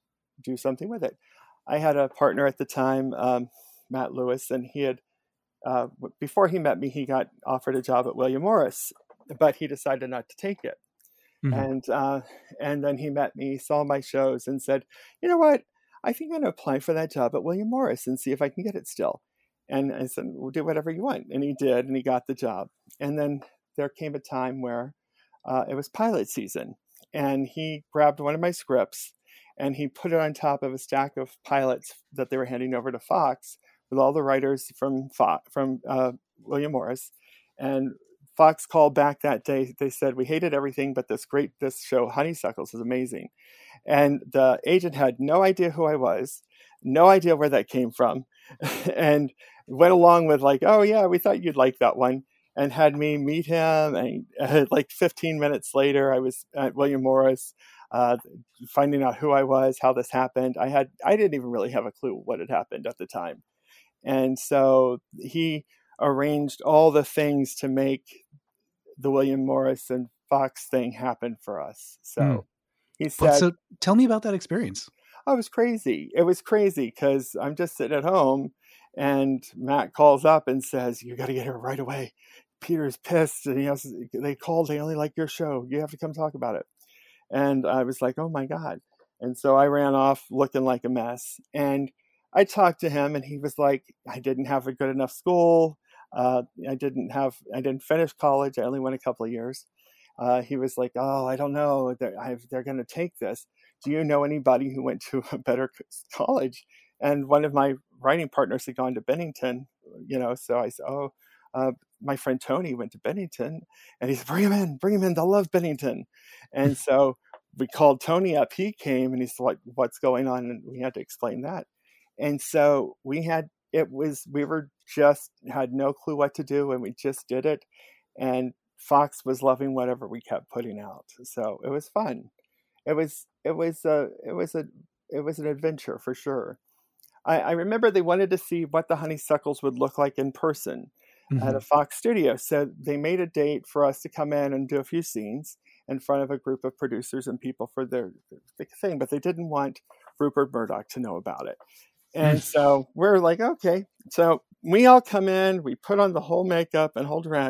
do something with it. I had a partner at the time, um, Matt Lewis, and he had, uh, before he met me, he got offered a job at William Morris, but he decided not to take it. Mm-hmm. And uh, and then he met me, saw my shows, and said, you know what, I think I'm going to apply for that job at William Morris and see if I can get it still. And I said, well, do whatever you want. And he did, and he got the job. And then there came a time where uh, it was pilot season, and he grabbed one of my scripts, and he put it on top of a stack of pilots that they were handing over to Fox with all the writers from Fox, from uh, William Morris. And Fox called back that day. They said, we hated everything, but this great, this show, Honeysuckles, is amazing. And the agent had no idea who I was, no idea where that came from, and went along with like, oh yeah, we thought you'd like that one, and had me meet him. And uh, like fifteen minutes later, I was at William Morris, uh, finding out who I was, how this happened. I had, I didn't even really have a clue what had happened at the time. And so he arranged all the things to make the William Morris and Fox thing happen for us. So mm. he said, so tell me about that experience. Oh, it was crazy. It was crazy because I'm just sitting at home, and Matt calls up and says, you got to get here right away. Peter's pissed, and he has, they called, they only like your show. You have to come talk about it. And I was like, oh my God. And so I ran off looking like a mess. And I talked to him, and he was like, I didn't have a good enough school. Uh, I didn't have, I didn't finish college. I only went a couple of years. Uh, he was like, oh, I don't know. They're, I've, they're going to take this. Do you know anybody who went to a better college? And one of my writing partners had gone to Bennington, you know, so I said, oh, uh, my friend Tony went to Bennington, and he said, bring him in, bring him in. They'll love Bennington. And so we called Tony up. He came, and he's like, what's going on? And we had to explain that. And so we had, it was, we were just had no clue what to do, and we just did it. And Fox was loving whatever we kept putting out. So it was fun. It was, it was, a, it was a, it was an adventure for sure. I, I remember they wanted to see what the Honeysuckles would look like in person mm-hmm. at a Fox studio. So they made a date for us to come in and do a few scenes in front of a group of producers and people for their, their thing, but they didn't want Rupert Murdoch to know about it. And so we're like, okay. So we all come in, we put on the whole makeup and whole drag.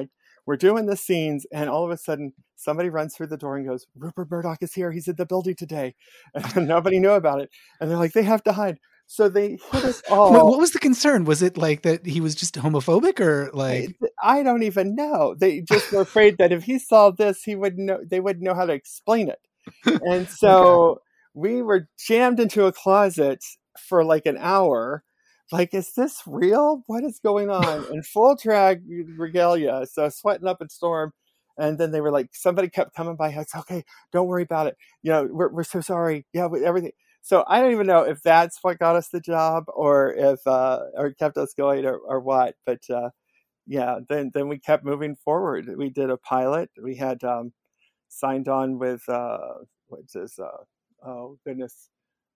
we're doing the scenes, and all of a sudden somebody runs through the door and goes, Rupert Murdoch is here. He's in the building today. And nobody knew about it. And they're like, they have to hide. So they hit us all. What was the concern? Was it like that he was just homophobic, or like? I, I don't even know. They just were afraid that if he saw this, he wouldn't know. They wouldn't know how to explain it. And so okay. we were jammed into a closet for like an hour. Like, is this real? What is going on? In full drag regalia, so sweating up a storm. And then they were like, somebody kept coming by. It's okay, don't worry about it. You know, we're we're so sorry. Yeah, everything. So I don't even know if that's what got us the job, or if uh, or kept us going, or, or what. But uh, yeah, then then we kept moving forward. We did a pilot. We had um, signed on with uh, what's this? Uh, oh goodness,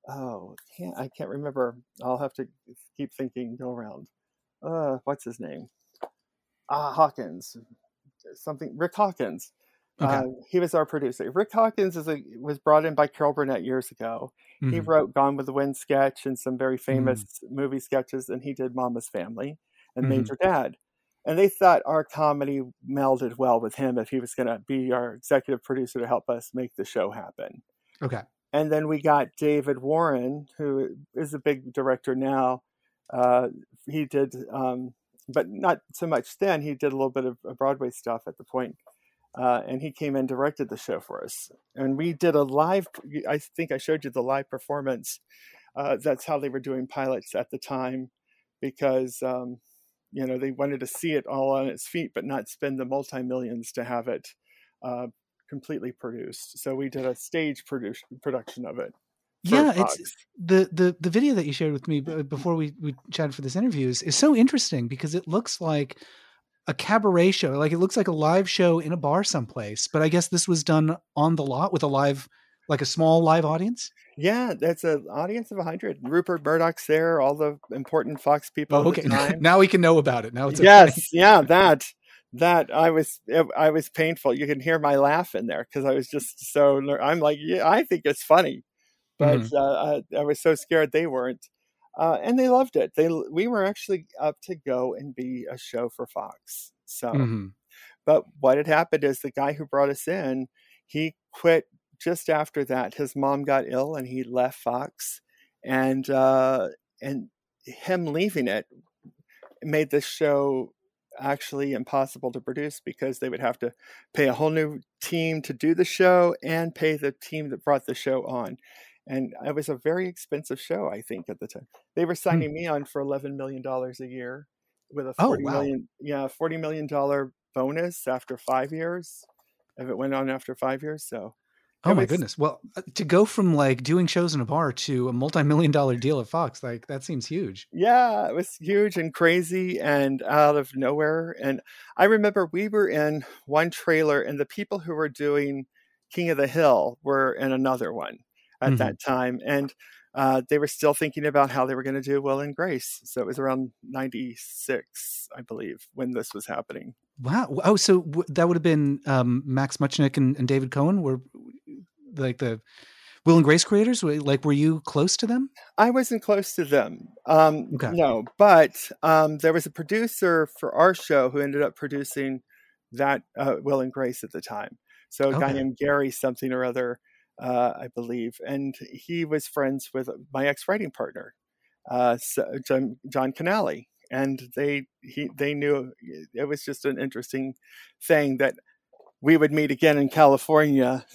oh can't I can't remember. I'll have to keep thinking. Go around. Uh, what's his name? Ah, Hawkins. Something. Rick Hawkins. Okay. Uh, he was our producer. Rick Hawkins is a, was brought in by Carol Burnett years ago. Mm-hmm. He wrote Gone with the Wind sketch and some very famous mm-hmm. movie sketches, and he did Mama's Family and mm-hmm. Major Dad. And they thought our comedy melded well with him if he was going to be our executive producer to help us make the show happen. Okay. And then we got David Warren, who is a big director now. Uh, he did, um, but not so much then. He did a little bit of Broadway stuff at the point. Uh, and he came and directed the show for us. And we did a live, I think I showed you the live performance. Uh, that's how they were doing pilots at the time, because, um, you know, they wanted to see it all on its feet, but not spend the multi-millions to have it uh, completely produced. So we did a stage produ- production of it. Yeah, Fox. It's the, the, the video that you shared with me before we, we chatted for this interview is, is so interesting, because it looks like a cabaret show. Like, it looks like a live show in a bar someplace, but I guess this was done on the lot with a live, like a small live audience. Yeah, that's an audience of a hundred. Rupert Murdoch's there, all the important Fox people. Oh, okay. At the time. Now we can know about it. Now it's okay. Yes, yeah, that that I was I was painful. You can hear my laugh in there because I was just so. I'm like, yeah, I think it's funny, but mm-hmm. uh, I, I was so scared they weren't. Uh, and they loved it. They we were actually up to go and be a show for Fox. So, mm-hmm. but what had happened is the guy who brought us in, he quit just after that. His mom got ill, and he left Fox, and uh, and him leaving it made the show actually impossible to produce, because they would have to pay a whole new team to do the show and pay the team that brought the show on. And it was a very expensive show, I think, at the time. They were signing hmm. me on for eleven million dollars a year with a forty oh, wow. million, yeah, forty million dollars bonus after five years, if it went on after five years. So, oh my was, goodness. Well, to go from like doing shows in a bar to a multi-million dollar deal at Fox, like that seems huge. Yeah, it was huge and crazy and out of nowhere. And I remember we were in one trailer, and the people who were doing King of the Hill were in another one at mm-hmm. that time. And uh, they were still thinking about how they were going to do Will and Grace. So it was around ninety-six, I believe, when this was happening. Wow. Oh, so w- that would have been um, Max Muchnick and, and David Cohen were like the Will and Grace creators? Like, were you close to them? I wasn't close to them. Um, okay. No, but um, there was a producer for our show who ended up producing that uh, Will and Grace at the time. So a okay. guy named Gary something or other, uh, I believe. And he was friends with my ex-writing partner, uh, John, John Canale. And they he they knew it was just an interesting thing that we would meet again in California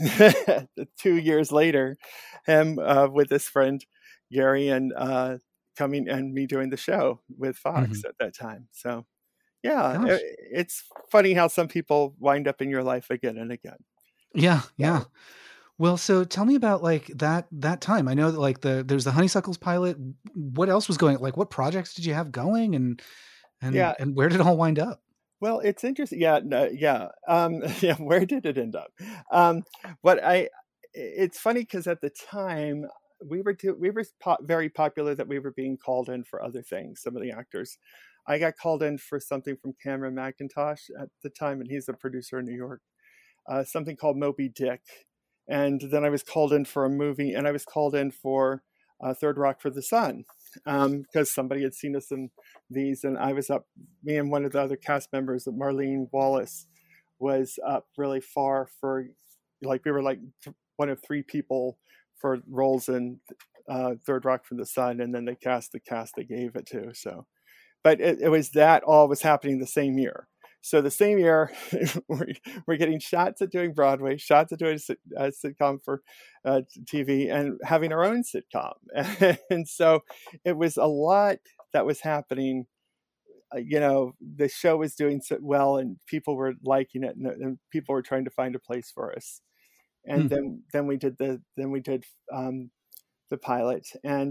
two years later, him uh, with this friend, Gary, and uh, coming and me doing the show with Fox mm-hmm. at that time. So, yeah, it, it's funny how some people wind up in your life again and again. Yeah, yeah. Well, so tell me about like that that time. I know that like the there's the Honeysuckles pilot. What else was going? Like, what projects did you have going, and and yeah. and where did it all wind up? Well, it's interesting. Yeah, no, yeah, um, yeah. Where did it end up? Um, what I, it's funny because at the time we were do, we were po- very popular that we were being called in for other things. Some of the actors, I got called in for something from Cameron McIntosh at the time, and he's a producer in New York. Uh, something called Moby Dick, and then I was called in for a movie, and I was called in for uh, Third Rock for the Sun. Um, because somebody had seen us in these, and I was up, me and one of the other cast members, Marlene Wallace, was up really far for, like, we were like one of three people for roles in uh, Third Rock from the Sun, and then they cast the cast they gave it to. So, but it, it was that all was happening the same year. So the same year, we're, we're getting shots at doing Broadway, shots at doing a, sit, a sitcom for uh, T V, and having our own sitcom. And so it was a lot that was happening. Uh, you know, the show was doing so well, and people were liking it, and, and people were trying to find a place for us. And mm. then then we did the then we did um, the pilot, and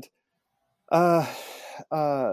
uh, uh,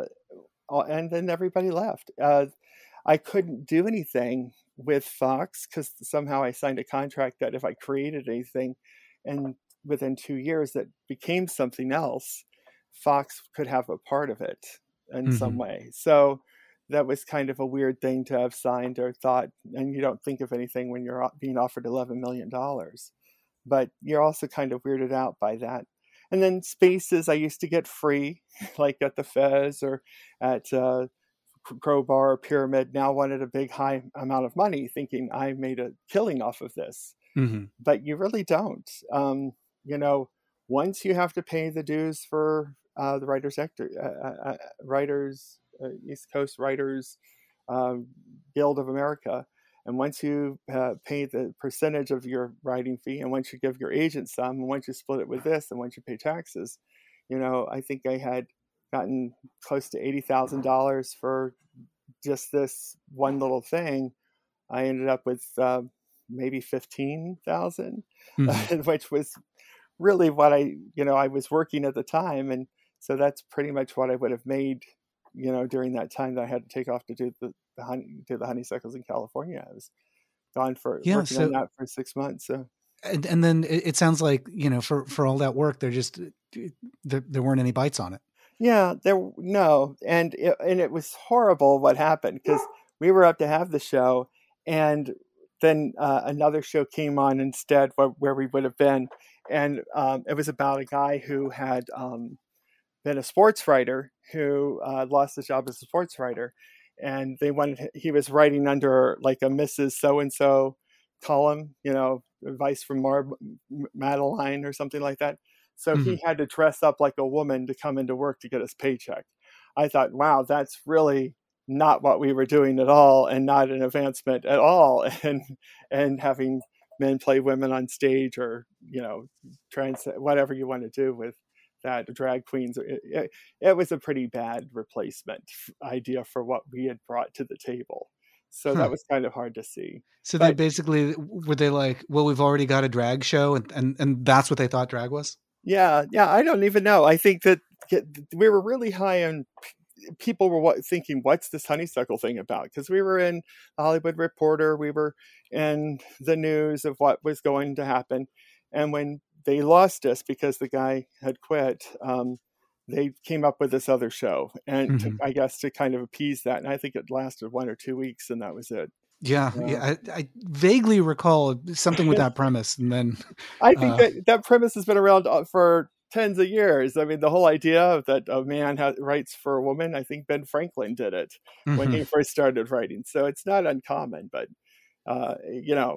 and then everybody left. Uh, I couldn't do anything with Fox because somehow I signed a contract that if I created anything and within two years that became something else, Fox could have a part of it in mm-hmm. some way. So that was kind of a weird thing to have signed or thought. And you don't think of anything when you're being offered eleven million dollars. But you're also kind of weirded out by that. And then spaces I used to get free, like at the Fez or at uh, Crowbar or Pyramid, now wanted a big high amount of money, thinking I made a killing off of this. Mm-hmm. But you really don't. Um, you know, once you have to pay the dues for uh, the Writers Actor, uh, uh, Writers uh, East Coast Writers um, Guild of America, and once you uh, pay the percentage of your writing fee, and once you give your agent some, and once you split it with this, and once you pay taxes, you know, I think I had gotten close to eighty thousand dollars for just this one little thing. I ended up with uh, maybe fifteen thousand, mm-hmm. which was really what I, you know, I was working at the time. And so that's pretty much what I would have made, you know, during that time that I had to take off to do the, the honey, do the honeysuckles in California. I was gone for yeah, working so, on that for six months. So. And, and then it, it sounds like, you know, for, for all that work, there just, there, there weren't any bites on it. Yeah, there, no. And it, and it was horrible what happened, because we were up to have the show, and then uh, another show came on instead where, where we would have been. And um, it was about a guy who had um, been a sports writer who uh, lost his job as a sports writer. And they wanted, he was writing under like a Missus So-and-so column, you know, advice from Mar- Madeline or something like that. So mm-hmm. he had to dress up like a woman to come into work to get his paycheck. I thought, wow, that's really not what we were doing at all, and not an advancement at all. And and having men play women on stage, or, you know, trans, whatever you want to do with that, drag queens. It, it, it was a pretty bad replacement idea for what we had brought to the table. So huh. that was kind of hard to see. So but, they basically, were they like, well, we've already got a drag show, and, and, and that's what they thought drag was? Yeah, yeah, I don't even know. I think that we were really high on, people were thinking, what's this honeysuckle thing about? Because we were in Hollywood Reporter, we were in the news of what was going to happen. And when they lost us because the guy had quit, um, they came up with this other show. And mm-hmm. to, I guess to kind of appease that. And I think it lasted one or two weeks, and that was it. Yeah, uh, yeah. I, I vaguely recall something with that premise, and then I think uh, that that premise has been around for tens of years. I mean, the whole idea that a man has, writes for a woman, I think Ben Franklin did it mm-hmm. when he first started writing. So it's not uncommon, but uh, you know,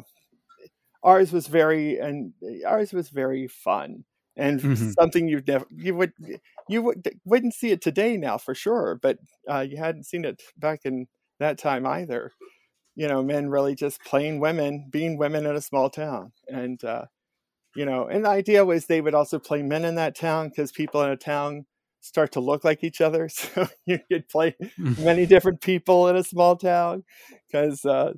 ours was very and ours was very fun, and mm-hmm. something you'd never you would you would wouldn't see it today now for sure, but uh, you hadn't seen it back in that time either. You know, men really just playing women, being women in a small town. And, uh, you know, and the idea was they would also play men in that town, because people in a town start to look like each other. So you could play many different people in a small town, because uh,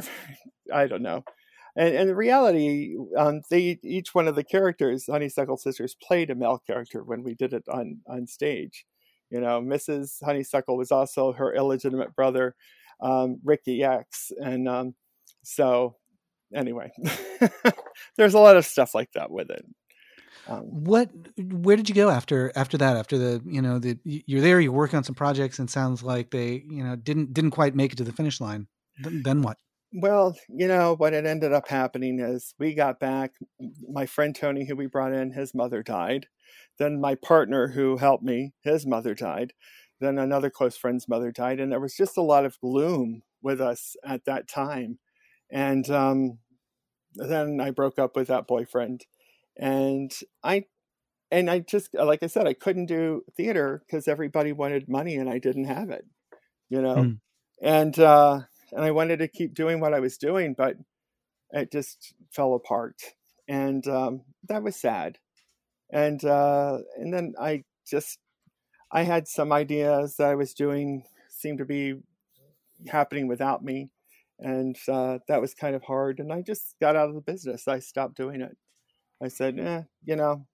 I don't know. And, and the reality, um, they each one of the characters, Honeysuckle Sisters, played a male character when we did it on, on stage. You know, Missus Honeysuckle was also her illegitimate brother, Um, Ricky X. And um, so anyway, there's a lot of stuff like that with it. Um, what, where did you go after, after that, after the, you know, the, you're there, you're working on some projects, and sounds like they, you know, didn't, didn't quite make it to the finish line. Then, then what? Well, you know, what had ended up happening is we got back, my friend Tony, who we brought in, his mother died. Then my partner who helped me, his mother died. Then another close friend's mother died. And there was just a lot of gloom with us at that time. And um, then I broke up with that boyfriend, and I, and I just, like I said, I couldn't do theater because everybody wanted money and I didn't have it, you know, Mm. and, uh, and I wanted to keep doing what I was doing, but it just fell apart. And, um, that was sad. And, uh, and then I just, I had some ideas that I was doing seemed to be happening without me. And uh, that was kind of hard. And I just got out of the business. I stopped doing it. I said, eh, you know,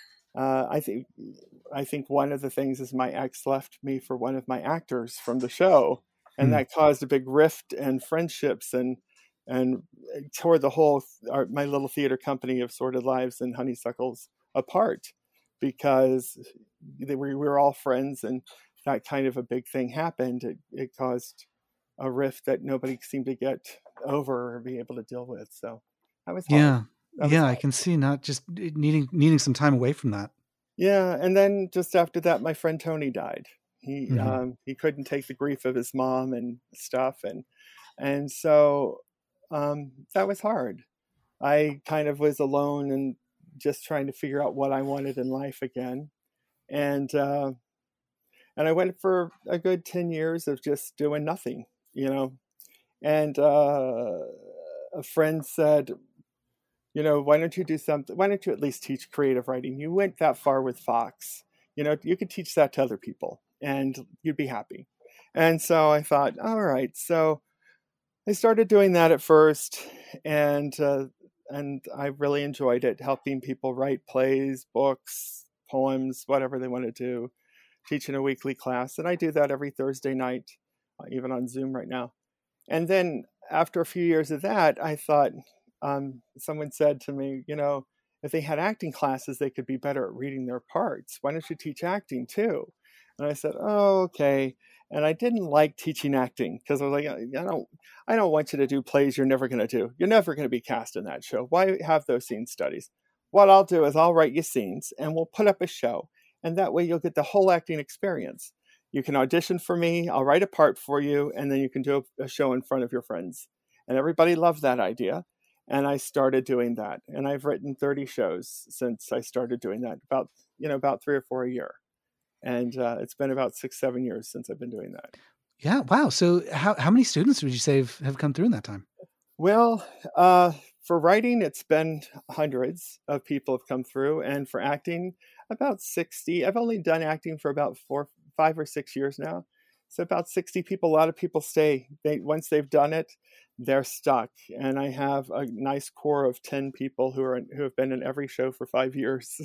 uh, I think I think one of the things is my ex left me for one of my actors from the show. And Mm. that caused a big rift and friendships and and tore the whole, our, my little theater company of Sordid Lives and Honeysuckles apart, because they were, we were all friends, and that kind of a big thing happened. It, it caused a rift that nobody seemed to get over or be able to deal with. So that was hard. Yeah. That was Yeah. I hard. can see not just needing, needing some time away from that. Yeah. And then just after that, my friend Tony died. He, Mhm. um, he couldn't take the grief of his mom and stuff. And, and so, um, that was hard. I kind of was alone and just trying to figure out what I wanted in life again. And, uh, and I went for a good ten years of just doing nothing, you know. And uh, a friend said, you know, why don't you do something? Why don't you at least teach creative writing? You went that far with Fox. You know, you could teach that to other people and you'd be happy. And so I thought, all right. So I started doing that at first. And, uh, and I really enjoyed it, helping people write plays, books, poems, whatever they want to do, teaching a weekly class. And I do that every Thursday night, uh, even on Zoom right now. And then after a few years of that, I thought, um, someone said to me, you know, if they had acting classes, they could be better at reading their parts. Why don't you teach acting too? And I said, oh, okay. And I didn't like teaching acting because I was like, I don't, I don't want you to do plays you're never going to do. You're never going to be cast in that show. Why have those scene studies? What I'll do is I'll write you scenes and we'll put up a show. And that way you'll get the whole acting experience. You can audition for me. I'll write a part for you. And then you can do a show in front of your friends. And everybody loved that idea. And I started doing that. And I've written thirty shows since I started doing that, about, you know, about three or four a year. And uh, it's been about six, seven years since I've been doing that. Yeah. Wow. So how, how many students would you say have, have come through in that time? Well, uh, for writing, it's been hundreds of people have come through. And for acting, about sixty. I've only done acting for about four, five or six years now. So about sixty people. A lot of people stay. They, once they've done it, they're stuck. And I have a nice core of ten people who are who have been in every show for five years.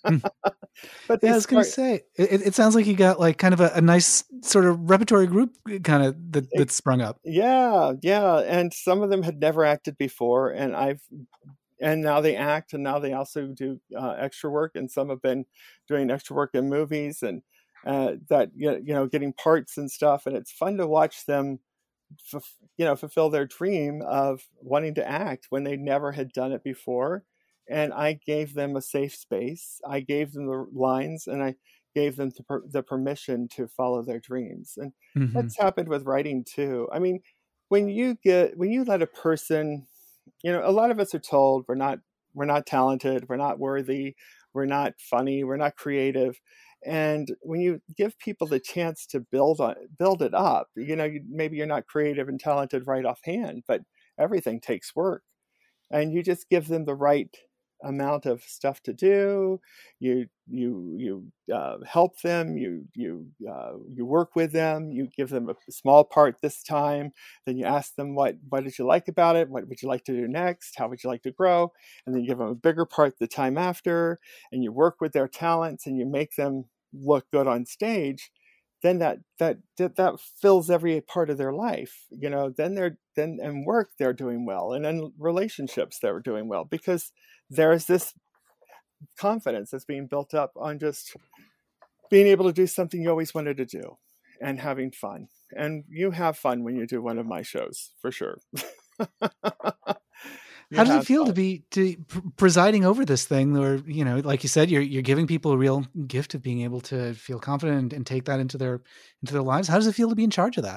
But yeah, I was going to say, it, it sounds like you got like kind of a, a nice sort of repertory group kind of that, that sprung up. Yeah, yeah. And some of them had never acted before. And I've and now they act, and now they also do uh, extra work. And some have been doing extra work in movies and uh, that, you know, getting parts and stuff. And it's fun to watch them, f- you know, fulfill their dream of wanting to act when they never had done it before. And I gave them a safe space. I gave them the lines, and I gave them the, per- the permission to follow their dreams. And mm-hmm. that's happened with writing too. I mean, when you get, when you let a person, you know, a lot of us are told we're not, we're not talented, we're not worthy, we're not funny, we're not creative. And when you give people the chance to build on, build it up, you know, you, maybe you're not creative and talented right offhand, but everything takes work. And you just give them the right amount of stuff to do. You you you uh, help them. You you uh, you work with them. You give them a small part this time. Then you ask them what what did you like about it? What would you like to do next? How would you like to grow? And then you give them a bigger part the time after. And you work with their talents, and you make them look good on stage. Then that that that, that fills every part of their life. You know. Then they're then and work they're doing well, and then relationships they're doing well, because there's this confidence that's being built up on just being able to do something you always wanted to do and having fun. And you have fun when you do one of my shows, for sure. How does it feel fun. to be to presiding over this thing, or, you know, like you said, you're you're giving people a real gift of being able to feel confident and, and take that into their into their lives? How does it feel to be in charge of that?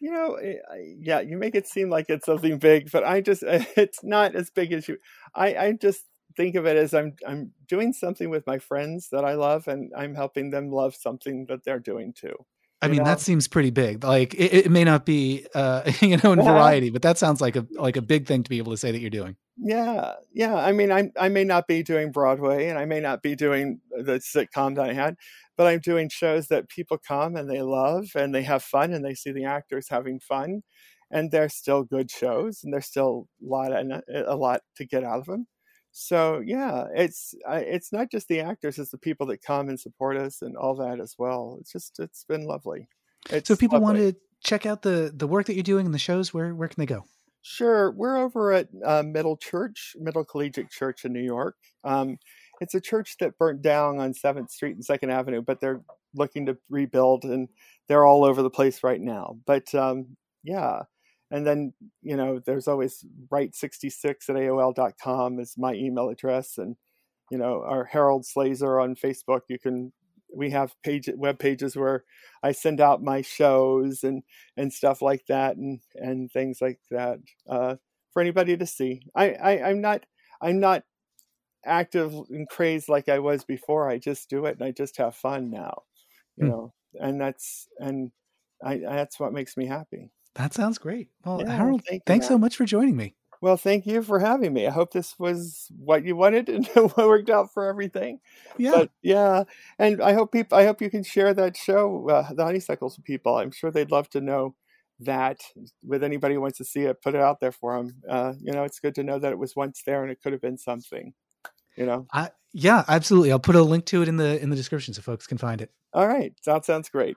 You know, yeah, you make it seem like it's something big, but I just, it's not as big as you. I, I just think of it as I'm, I'm doing something with my friends that I love, and I'm helping them love something that they're doing too. I mean, know? That seems pretty big. Like it, it may not be, uh, you know, in yeah. variety, but that sounds like a, like a big thing to be able to say that you're doing. Yeah. Yeah. I mean, I I may not be doing Broadway, and I may not be doing the sitcom that I had, but I'm doing shows that people come and they love and they have fun, and they see the actors having fun, and they're still good shows, and there's still a lot, a lot to get out of them. So yeah, it's, it's not just the actors, it's the people that come and support us and all that as well. It's just, it's been lovely. It's so if people lovely. want to check out the, the work that you're doing and the shows, where, where can they go? Sure. We're over at uh, Middle Church, Middle Collegiate Church in New York. Um, it's a church that burnt down on seventh Street and second Avenue, but they're looking to rebuild, and they're all over the place right now. But um, yeah. And then, you know, there's always right sixty-six at A O L dot com is my email address. And, you know, our Harold Slazer on Facebook, you can, we have page web pages where I send out my shows and, and stuff like that, and, and things like that, uh, for anybody to see. I, I, I'm not, I'm not active and crazed like I was before. I just do it, and I just have fun now, you mm. know, and that's, and I, that's what makes me happy. That sounds great. Well, yeah, Harold, thank you, thanks man. so much for joining me. Well, thank you for having me. I hope this was what you wanted and it worked out for everything. Yeah. But yeah. And I hope people, I hope you can share that show, uh, The Honeysuckles, with people. I'm sure they'd love to know that. With anybody who wants to see it, put it out there for them. Uh, you know, it's good to know that it was once there and it could have been something, you know? I, yeah, absolutely. I'll put a link to it in the, in the description so folks can find it. All right. That sounds great.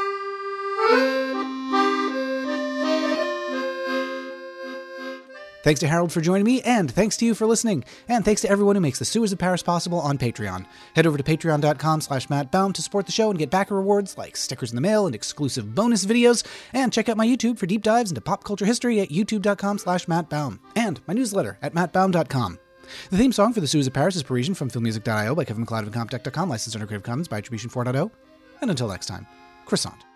Thanks to Harold for joining me, and thanks to you for listening. And thanks to everyone who makes the Sewers of Paris possible on Patreon. Head over to patreon.com slash Matt Baum to support the show and get backer rewards like stickers in the mail and exclusive bonus videos. And check out my YouTube for deep dives into pop culture history at youtube.com slash Matt Baum. And my newsletter at matt baum dot com. The theme song for the Sewers of Paris is Parisian from film music dot i o by Kevin MacLeod of incompetech dot com, licensed under Creative Commons by Attribution four point oh. And until next time, croissant.